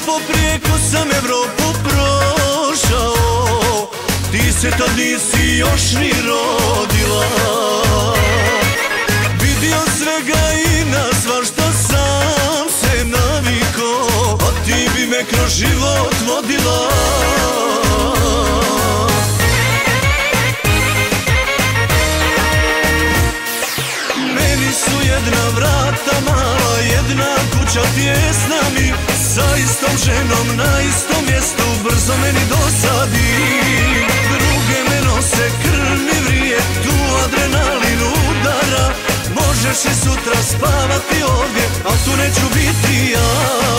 poprijeko sam Evropu prošao, ti se tad nisi još ni rodila. Vidio svega i na svašta sam se naviko, a ti bi me kroz život vodila. Meni su jedna vrata mala, jedna kuća tjesna mi, sa istom ženom na istom mjestu, brzo meni dosadi. Druge me nose, krv mi vrije, tu adrenalin udara. Možeš i sutra spavati ovdje, al tu neću biti ja.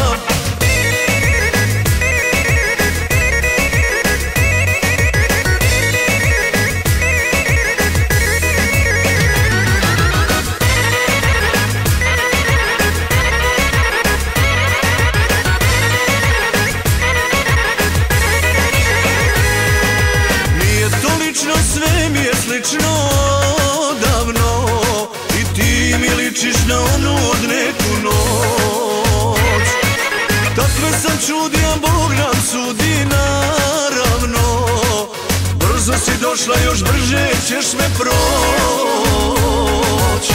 Sve mi je slično davno i ti mi ličiš na onu od neku noć. Takve sam čudija, Bog nam sudi naravno. Brzo si došla, još brže ćeš me proć.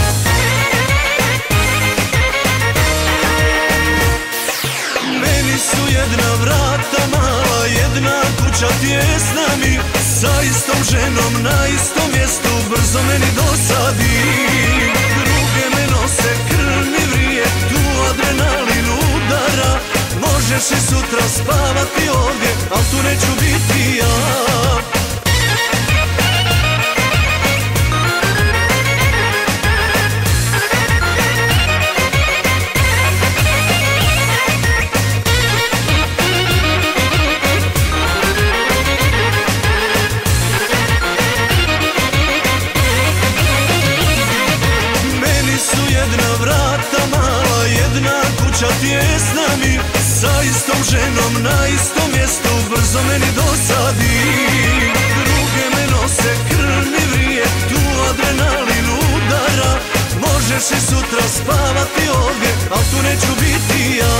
Meni su jedna vrata mala, jedna kuća tjesna mi, sa istom ženom na istom mjestu, brzo meni dosadi. Druge me nose, krv mi vrije, tu adrenalin udara. Možeš i sutra spavati ovdje, al tu neću biti ja. Jedna vrata mala, jedna kuća tjesna mi, sa istom ženom na istom mjestu, brzo meni dosadi. Druge me nose, krv mi vrije, tu adrenalin udara. Možeš i sutra spavati ovdje, al tu neću biti ja.